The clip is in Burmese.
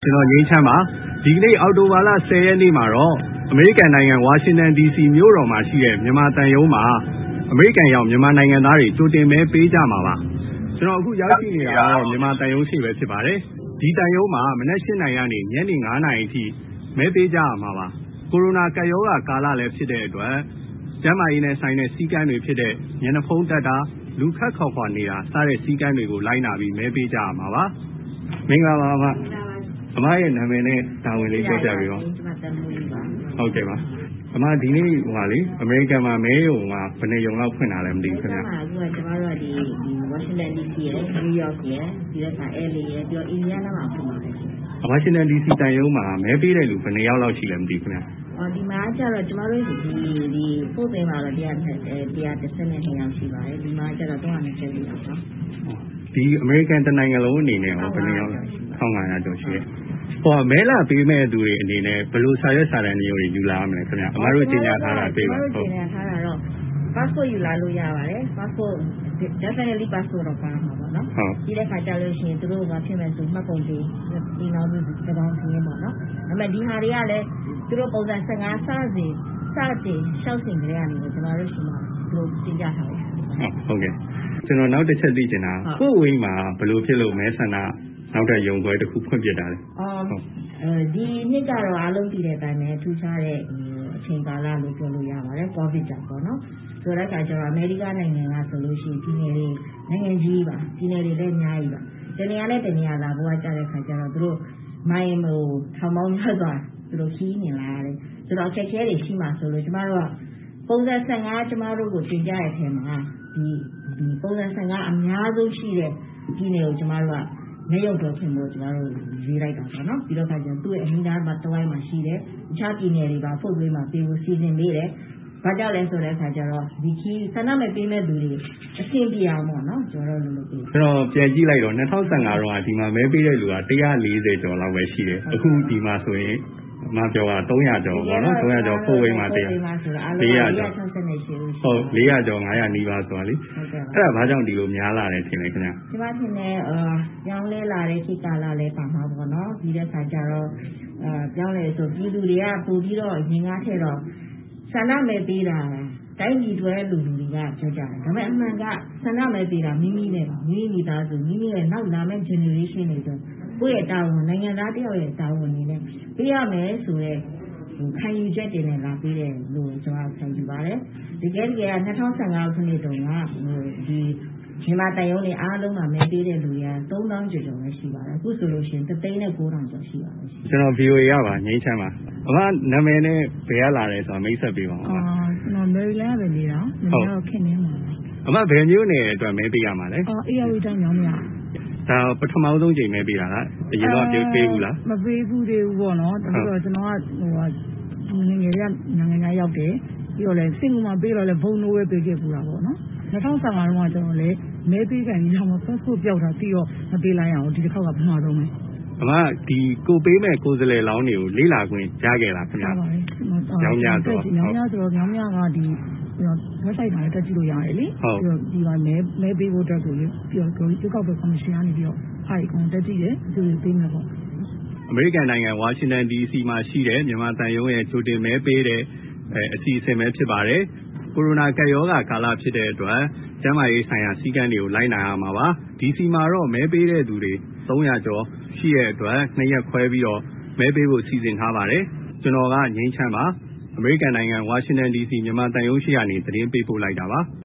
ကျွန်တော်ငြိမ်းချမ်းပါဒီကနေ့အောက်တိုဘာလ10ရက်နေ့မှာတော့အမေရိကန်နိုင်ငံဝါရှင်တန် DC မြို့တော်မှာရှိတဲ့မြန်မာတန်ရုံးမှာအမေရိကန်ရောက်မြန်မာနိုင်ငံသားတွေကြိုတင်မဲပေးကြမှာပါကျွန်တော်အခုရောက်ရှိနေတာတော့မြန်မာတန်ရုံးရှိပဲဖြစ်ပါတယ်ဒီတန်ရုံးမှာမနက်8:00 နာရီကနေညနေ9:00 နာရီအထိမဲပေးကြရမှာပါကိုရိုနာကပ်ရောဂါကာလလည်းဖြစ်တဲ့အတွက်ကျန်းမာရေးနဲ့ဆိုင်တဲ့စည်းကမ်းတွေဖြစ်တဲ့ညနေဖုံးတက်တာလူခတ်ခေါ်ခွာနေတာစတဲ့စည်းကမ်းတွေကိုလိုက်နာပြီးမဲပေးကြရမှာပါမင်္ဂလာပါအမရဲ့နာမည်နဲ့တာဝန်လေးပြောပြပေးပါဟုတ်ကဲ့ပါအမဒီနေ့ဟိုပါလေအမေရိကန်မှာမဲရုံကဘယ်နှစ်ရုံလောက်ဖွင့်တာလဲမသိဘူးခင်ဗျာအခုကကျွန်တော်တို့ဒီ Washington DC ရယ် New York ရယ်ပြီးတော့ LA ရယ်ပြီးတော့ Indiana မှာဖွင့်ပါတယ် Washington DC တန်ရုံးမှာမဲပေးတဲ့လူဘယ်နှစ်ယောက်လောက်ရှိလဲမသိဘူးခင်ဗျာဒီမှာကျတော့ကျွန်တော်တို့ဒီပို့ပေးမှာတော့132ယောက်ရှိပါတယ်ဒီမှာကျတော့320ယောက်ပေါ့ဒီအမေရိကန်တနိုင်ငံလုံးအနေနဲ့ဘယ်နှစ်ယောက်1500ကျော်ရှိတယ်မဲလာပေးမဲ့သူတွေအနေနဲ့ဘယ်လိုစာရွက်စာတမ်းမျိုးတွေယူလာရမလဲခင်ဗျာအမတို့တင်ညာထားတာတွေ့ပါဟုတ်တင်ညာထားတာတော့ passport ယူလာလို့ရပါတယ် passport definitely passport တော့ပါမှာပေါ့နော်ဒီတဲ့ခါကျလို့ရှိရင်သူတို့ကဖြစ်မဲ့ဆိုမှတ်ပုံတင်ဒီနောက်မျိုးသဘောင်းပြင်းပေါ့နော်ဒါပေမဲ့ဒီဟာတွေကလည်းသူတို့ပုံစံ15စတင်ရှောက်စဉ်ကြတဲ့ကနေကျွန်တော်တို့ရှိမှာသူတို့တင်ကြထားတယ်ဟုတ်ကဲ့ကျွန်တော်နောက်တစ်ချက်သိချင်တာကိုဝင်းမှာဘယ်လိုဖြစ်လို့မဲဆန္ဒနောက်တဲ့ရုံခွဲတစ်ခုဖွင့်ပြတာလဲဒီနှစ်ကတော့အားလုံးပြည်တဲ့အတိုင်းပဲထူးခြားတဲ့အချိန်ကာလလို့ပြောလို့ရပါတယ်ကိုဗစ်ကြောင့်ပေါ့နော်ဆိုတော့ကျွန်တော်အမေရိကန်နိုင်ငံကဆိုလို့ရှိရင်ပြည်နယ်လေးနိုင်ငံကြီးပါပြည်နယ်တွေလည်းအများကြီးပါတနေရာနဲ့တနေရာလာဘိုးကကြားတဲ့ခါကျတော့သူတို့မိုင်းထောင်ပေါင်းများစွာသူတို့ခီးနေလာရတယ်ဆိုတော့အခက်အခဲတွေရှိမှဆိုလို့ကျမတို့ကပုံစံ15ကျမတို့ကိုတင်ကြတဲ့အထက်မှာဒီပုံစံ15အများဆုံးရှိတဲ့ပြည်နယ်ကိုကျမတို့ကမဲရုံတော်ခင်လို့ကျွန်တော်တို့ရေးလိုက်တာပေါ့နော်ပြီးတော့ခါကျသူ့ရဲ့အမိသားမှာတဝိုင်းမှာရှိတယ်တခြားပြည်နယ်တွေပါဖုတ်သွေးမှာပေးဖို့စီစဉ်ပေးတယ်ဘာကြောင့်လဲဆိုတဲ့အခါကျတော့ဒီခီးဆန္ဒမဲ့ပေးမဲ့သူတွေအဆင်ပြေအောင်ပေါ့နော်ကျွန်တော်တို့လုပ်ပေးကျွန်တော်ပြန်ကြည့်လိုက်တော့2015တော့ဒီမှာမဲပေးတဲ့လူက140ကျော်လောက်ပဲရှိတယ်အခုဒီမှာဆိုရင်မပြောတာ300ကျော်ပေါ့နော်300ကျော်ပို့ဝင်းမှာ400ကျော်ဟုတ်400ကျော်500နီးပါးဆိုတာလေအဲ့ဒါဘာကြောင့်ဒီလိုများလာတယ်ထင်လဲခင်ဗျာဒီမှာထင်တယ်ရောင်းလဲလာတဲ့ခေတ်ကာလလည်းပါမှာပေါ့နော်ပြီးတဲ့ခါကျတော့ပြောင်းလဲဆိုပြည်သူတွေကပို့ပြီးတော့ရင်ကားထဲတော့ဆန္ဒမဲ့ပေးတာတိုင်းပြည်တွဲလူတွေကပြောကြတယ်ဒါပေမဲ့အမှန်ကဆန္ဒမဲ့ပေးတာမိမိနဲ့မိသားစုမိမိရဲ့နောက်လာမဲ့ generation တွေဆိုကိုယ့်ရဲ့တာဝန်နိုင်ငံသားတယောက်ရဲ့တာဝန်နေနဲ့ပေးရမယ်ဆိုတဲ့ခံယူချက်တွေနဲ့လာပေးတယ်လို့ကျွန်တော်ခံယူပါတယ်ဒီကဲက2015ခုနှစ်တုန်းကဒီမြန်မာတန်ရုံးတွေအားလုံးမှာမဲပေးတဲ့လူတွေက3000ကျော်ပဲရှိပါတယ်အခုဆိုလို့ရှိရင်3,900ကျော်ရှိပါတယ်ကျွန်တော် VOA ရပါငိမ့်ချမ်းပါအမနာမည်နဲ့ဘယ်ရလာလဲဆိုတာမိတ်ဆက်ပေးပါဦးကျွန်တော်မေရီလန်းပဲနေတာနာမည်တော့ခင်နေမှာအမဘယ်မျိုးနယ်အတွက်မဲပေးရမှာလဲ AR တိုင်းညောင်းမရဒါပထမဆုံးချိန်မဲပေးတာလားအရင်တော့ပေးဘူးလားမပေးဘူးသေးဘူးပေါ့နော်ဒါဆိုတော့ကျွန်တော်ကငယ်ရနိုင်ငံရောက်တယ်ပြီးတော့လည်းစင်ကူမှာပေးတော့လည်းဘုံနိုးပဲပေးခဲ့ပူတာပေါ့နော်2015တော့ကျွန်တော်လည်းမဲပေးကန်ကြီးတော့ passport ပြောက်တာပြီးတော့မပေးလိုက်ရအောင်ဒီတစ်ခေါက်ကပထမဆုံးပဲအမဒီကိုပေးမဲ့ကိုယ်စလဲလောင်းတွေကိုလေးလာခွင့်ကြားခဲ့လားခင်ဗျာညောင်းများဆိုညောင်းများကဒီ website မှာတက်ကြည့်လို့ရတယ်လေပြီးတော့ဒီမှာမဲပေးဖို့အတွက်ကိုပြီးတော့ဒီကောက်ပဲကော်မရှင်ကနေပြီးတော့အားအကုန်တက်ကြည့်တယ်သူပေးမယ်ပေါ့အမေရိကန်နိုင်ငံဝါရှင်တန် DC မှာရှိတဲ့မြန်မာတန်ရုံးရဲ့ကြိုတင်မဲပေးတဲ့အစီအစဉ်ပဲဖြစ်ပါတယ်ကိုရိုနာကပ်ရောဂါကာလဖြစ်တဲ့အတွက်ကျန်းမာရေးဆိုင်ရာစည်းကမ်းတွေကိုလိုက်နာရမှာပါ DC မှာတော့မဲပေးတဲ့သူတွေ300ကျော်ရှိတဲ့အတွက်2ရက်ခွဲပြီးတော့မဲပေးဖို့စီစဉ်ထားပါတယ်ကျွန်တော်ကငိမ့်ချမ်းပါအမေရိကန်နိုင်ငံဝါရှင်တန် DC မြန်မာတန်ရုံးရှိကနေသတင်းပေးပို့လိုက်တာပါ